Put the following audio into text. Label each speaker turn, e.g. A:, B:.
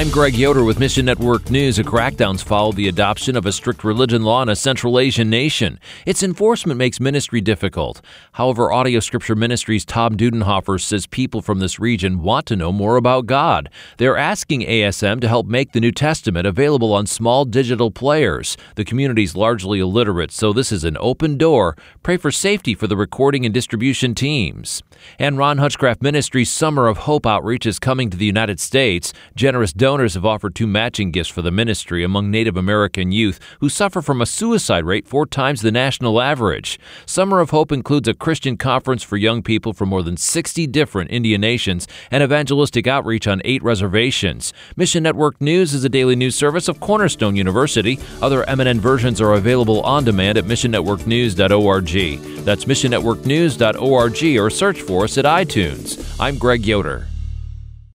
A: I'm Greg Yoder with Mission Network News. A crackdown's followed the adoption of a strict religion law in a Central Asian nation. Its enforcement makes ministry difficult. However, Audio Scripture Ministries' Tom Dudenhofer says people from this region want to know more about God. They're asking ASM to help make the New Testament available on small digital players. The community's largely illiterate, so this is an open door. Pray for safety for the recording and distribution teams. And Ron Hutchcraft Ministries' Summer of Hope outreach is coming to the United States. Generous donors have offered 2 matching gifts for the ministry among Native American youth who suffer from a suicide rate 4 times the national average. Summer of Hope includes a Christian conference for young people from more than 60 different Indian nations and evangelistic outreach on 8 reservations. Mission Network News is a daily news service of Cornerstone University. Other MNN versions are available on demand at missionnetworknews.org. That's missionnetworknews.org or search for us at iTunes. I'm Greg Yoder.